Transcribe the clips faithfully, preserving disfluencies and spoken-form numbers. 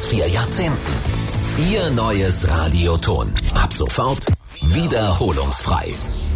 vier Jahrzehnten. Ihr neues Radioton. Ab sofort wiederholungsfrei.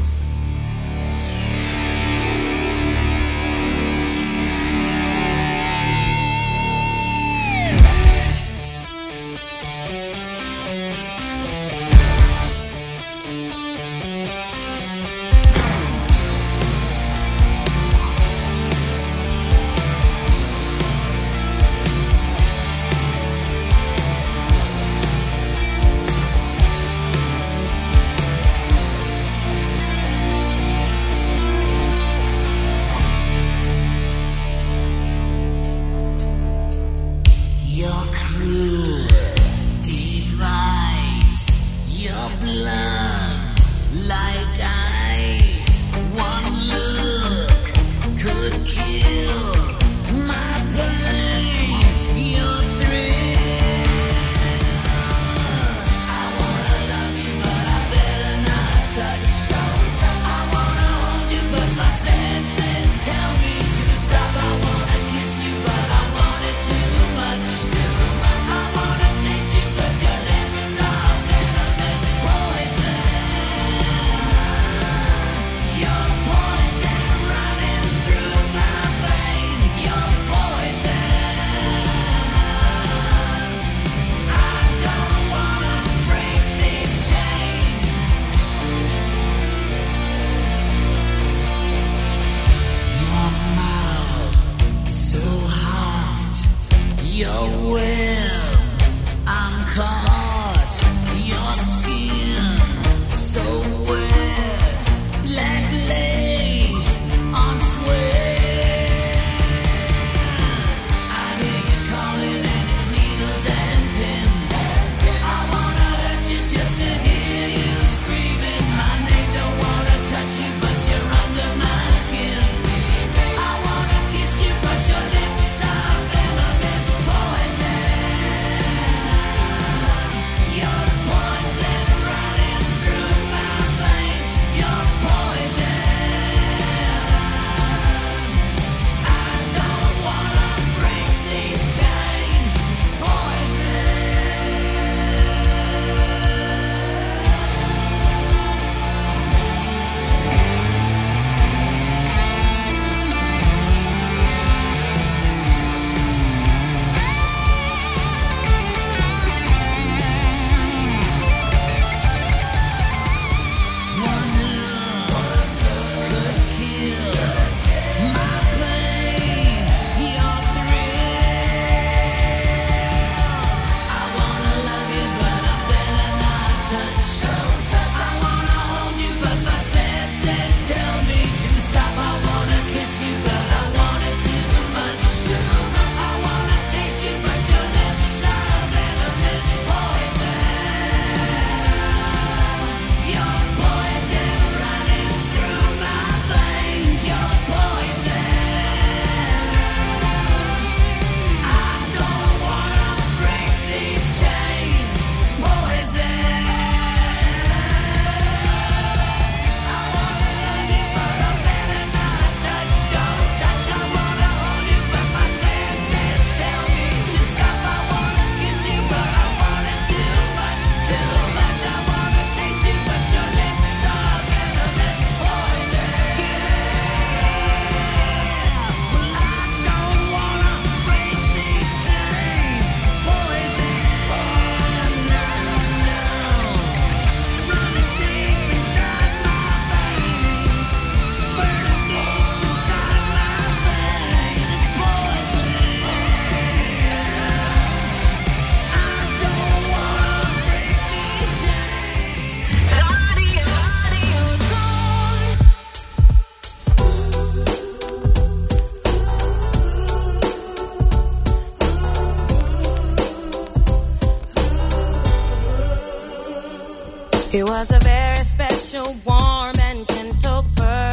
He was a very special, warm and gentle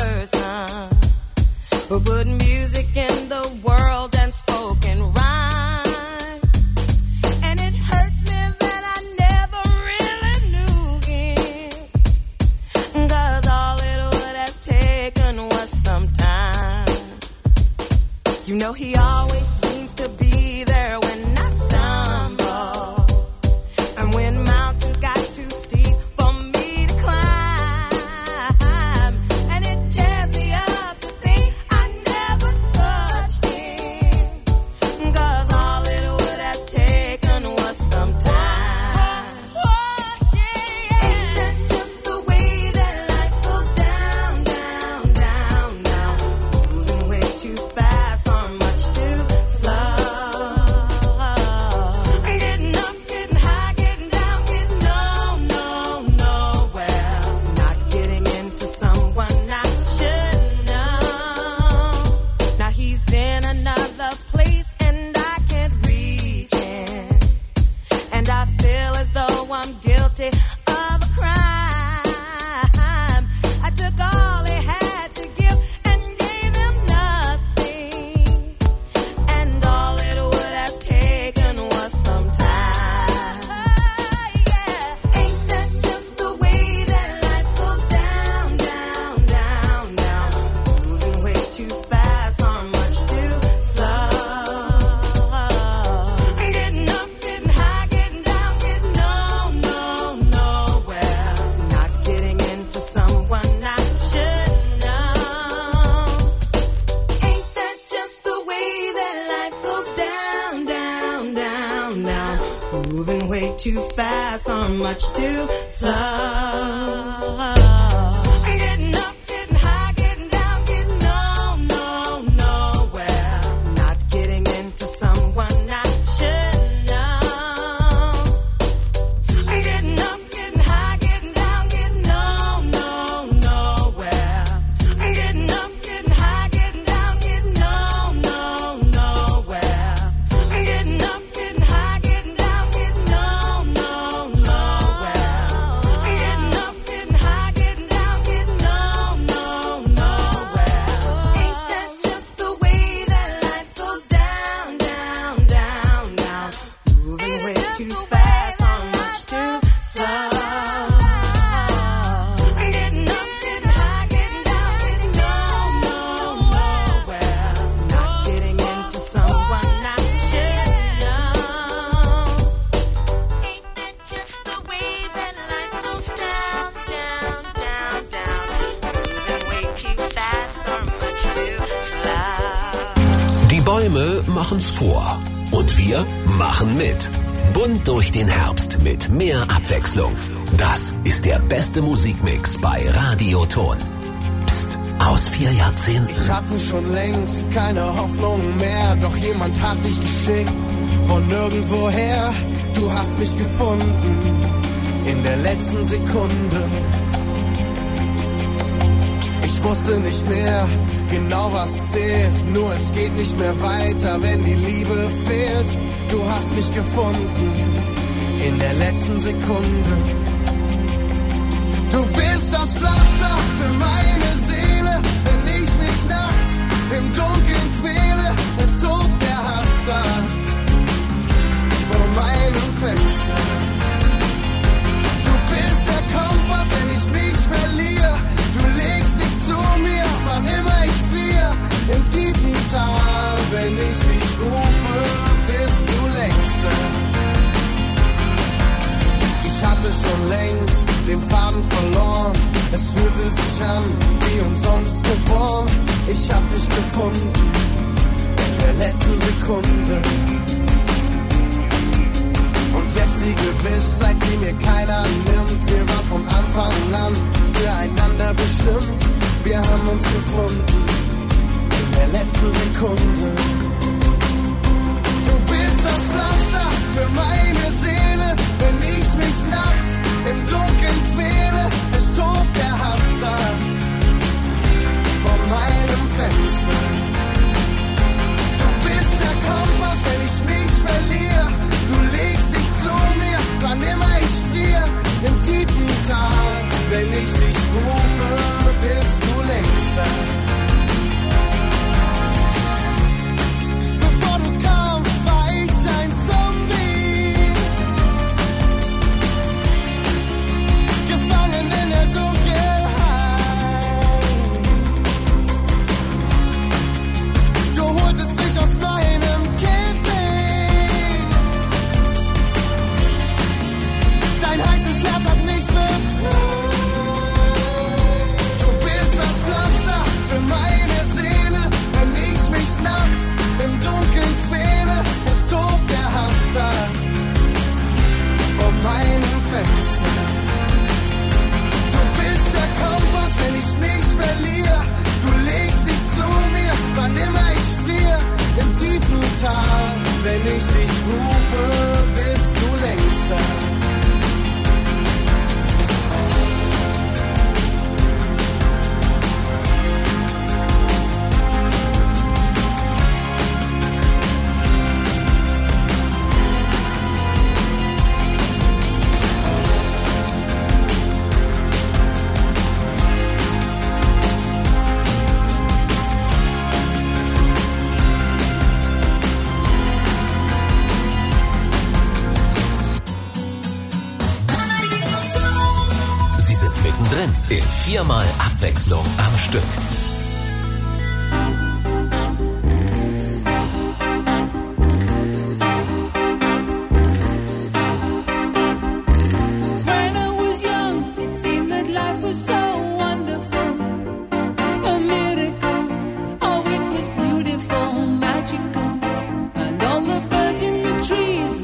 person who put music in the world and spoke in rhyme. And it hurts me that I never really knew him, 'cause all it would have taken was some time. You know he always seems to be there when I stumble. now. Moving way too fast or much too slow. Getting up, getting high, getting down, getting on, no, nowhere. Not getting into someone I should know. Getting up, getting high, getting down, getting on, no, nowhere. Getting up, getting high, getting down, getting on, no, nowhere. Getting up, getting high, getting down, getting on, no, nowhere. Getting up, getting high, getting down, getting on, no, nowhere. Ain't that just the way that life goes down, down, down, down? Moving way too fast or much too slow. Getting up, getting high, getting down, getting on, no, nowhere. Not getting into someone I should know. Ain't that just the way that life goes down, down, down, down? Moving way too fast or much too slow. Die Bäume machen's vor und wir machen mit. Bunt durch den Herbst mit mehr Abwechslung. Das ist der beste Musikmix bei Radioton. Psst, aus vier Jahrzehnten. Ich hatte schon längst keine Hoffnung mehr, doch jemand hat dich geschickt von nirgendwoher. Du hast mich gefunden in der letzten Sekunde. Ich wusste nicht mehr genau, was zählt, nur es geht nicht mehr weiter, wenn die Liebe fehlt. Du hast mich gefunden in der letzten Sekunde. Du bist das Pflaster für meine Seele, wenn ich mich nachts im Dunkeln quäle. Es tobt der Hass da vor meinem Fenster. Du bist der Kompass, wenn ich mich verliere. Du legst dich zu mir, wann immer ich friere. Im tiefen Tal, wenn ich dich rufe, bist du längst da. Ich hatte schon längst den Faden verloren. Es fühlte sich an wie umsonst geboren. Ich hab dich gefunden in der letzten Sekunde. Und jetzt die Gewissheit, die mir keiner nimmt. Wir waren von Anfang an füreinander bestimmt. Wir haben uns gefunden in der letzten Sekunde. Du bist das Pflaster für meine Seele, wenn ich mich nachts im Dunkeln quäle. Es tobt der Hass da vor meinem Fenster. Du bist der Kompass, wenn ich mich verliere. Du legst dich zu mir, wann immer ich friere. Im tiefen Tal, wenn ich dich rufe, bist du längst da. Bevor du kamst, war ich ein Zombie, gefangen in der Dunkelheit. Du holtest mich aus meinem Käfig. Dein heißes Herz hat mich befreit. Du bist das Pflaster für meine Seele, wenn ich mich nachts im Dunkeln quäle. Es tobt der Hass da vor meinem Fenster. Du bist der Kompass, wenn ich mich verliere. Du legst dich zu mir, wann immer ich friere. Im tiefen Tal, wenn ich dich rufe, bist du längst da. Mittendrin in viermal Abwechslung am Stück. When I was young, it seemed that life was so wonderful, a miracle. Oh, it was beautiful, magical, and all the birds in the trees were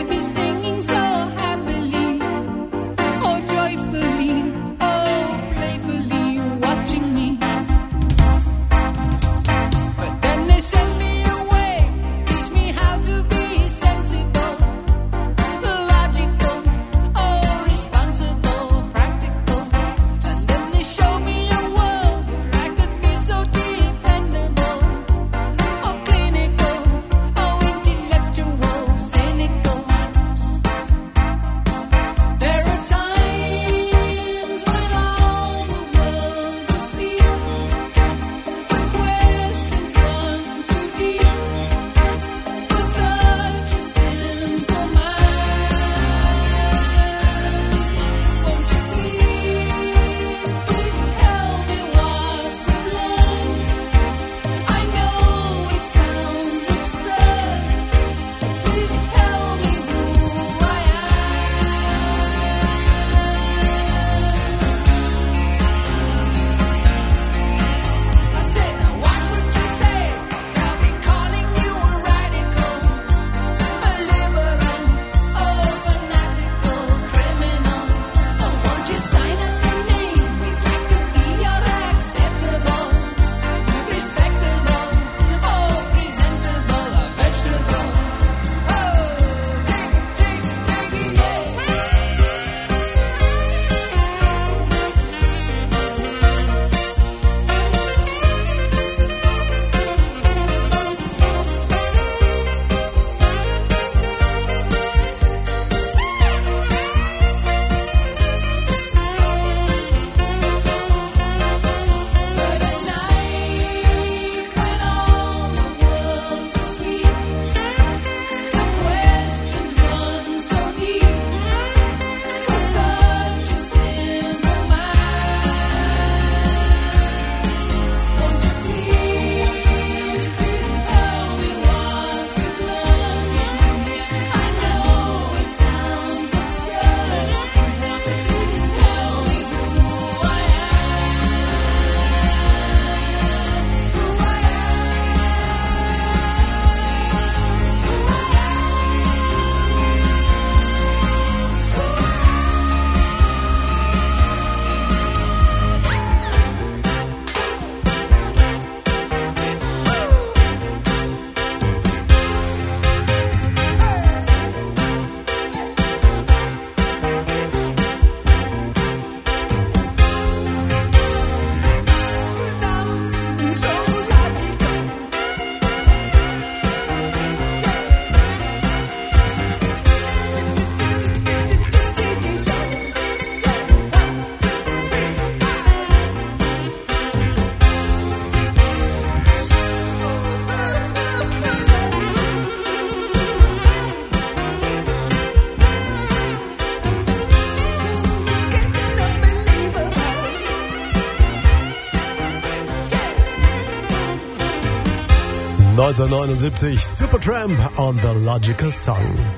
neunzehnhundertneunundsiebzig, Supertramp on the Logical Song.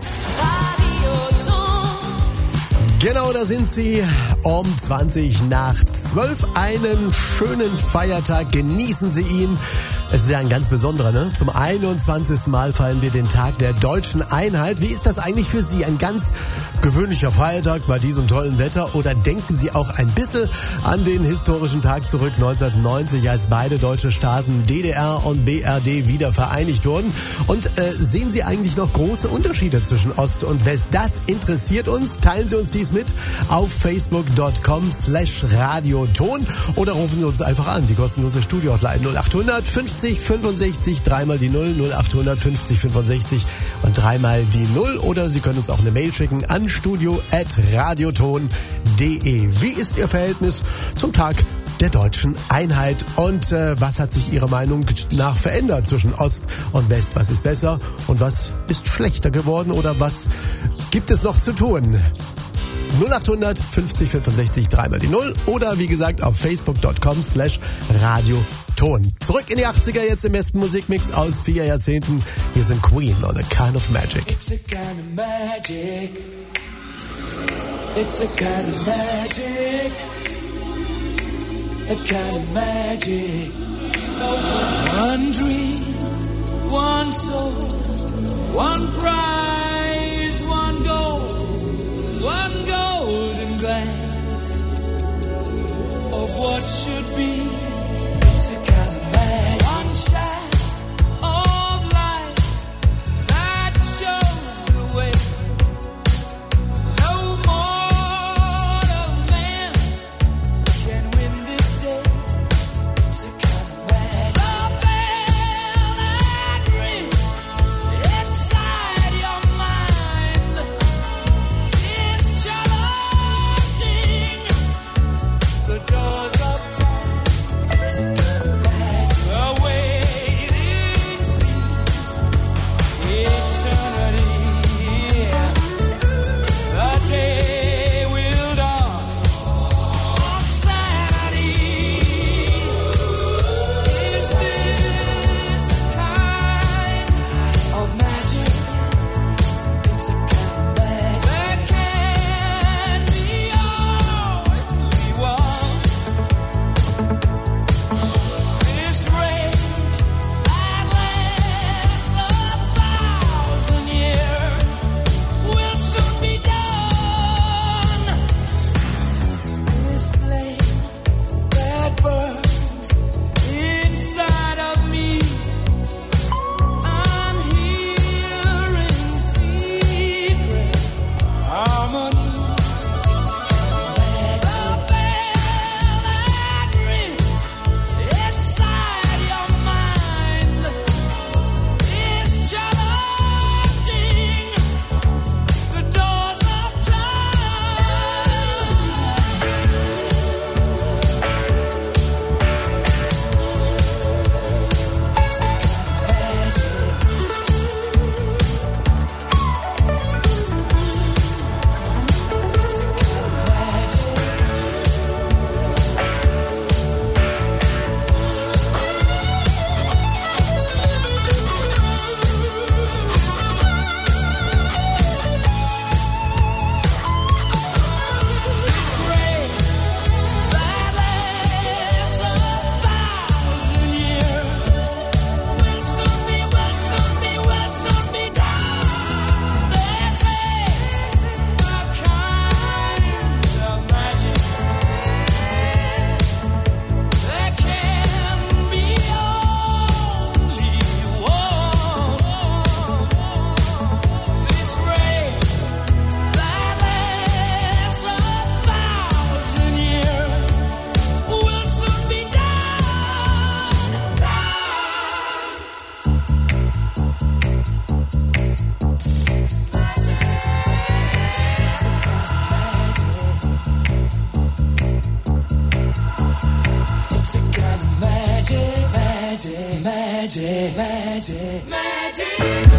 Genau, da sind sie um zwanzig nach zwölf. Einen schönen Feiertag, genießen Sie ihn. Es ist ja ein ganz besonderer, ne? Zum einundzwanzigsten Mal feiern wir den Tag der deutschen Einheit. Wie ist das eigentlich für Sie? Ein ganz gewöhnlicher Feiertag bei diesem tollen Wetter? Oder denken Sie auch ein bisschen an den historischen Tag zurück, neunzehnhundertneunzig, als beide deutsche Staaten D D R und B R D wieder vereinigt wurden? Und äh, sehen Sie eigentlich noch große Unterschiede zwischen Ost und West? Das interessiert uns. Teilen Sie uns dies mit auf facebook.com slash radioton oder rufen Sie uns einfach an. Die kostenlose Studio-Hotline null achthundert fünfzig fünfundsechzig, dreimal die null, null achthundert fünfzig fünfundsechzig und dreimal die null. Oder Sie können uns auch eine Mail schicken an studio at radioton punkt de. Wie ist Ihr Verhältnis zum Tag der deutschen Einheit? Und äh, was hat sich Ihrer Meinung nach verändert zwischen Ost und West? Was ist besser und was ist schlechter geworden? Oder was gibt es noch zu tun? null achthundert fünfzig fünfundsechzig, dreimal die null oder wie gesagt auf facebook.com slash radioton. Zurück in die achtziger, jetzt im besten Musikmix aus vier Jahrzehnten. Hier sind Queen on a Kind of Magic. It's a kind of magic. It's a kind of magic. A kind of magic. One dream, one soul, one prize, one should be. It's a kind of magic. One shot of light that shows the way. No mortal man can win this day. It's a kind of magic. The bell that rings inside your mind is challenging the doors of time. It's a kind of magic. The waiting seems eternity. The day will dawn on Saturday. Is this the kind of magic? It's a kind of magic. There can be only one. This rain that lasts a thousand years will soon be done. This flame that burns inside of me, I'm hearing secret harmonies. It's a kind of magic. The bell that rings inside your mind is challenging the doors of time. It's a kind of magic. It's a kind of magic. This rain that lasts a thousand years will soon be, will soon be, will soon be done. This is the kind of magic. There can be only one. This rain that lasts a thousand years will soon be done. It's a kind of magic, magic, magic, magic, magic.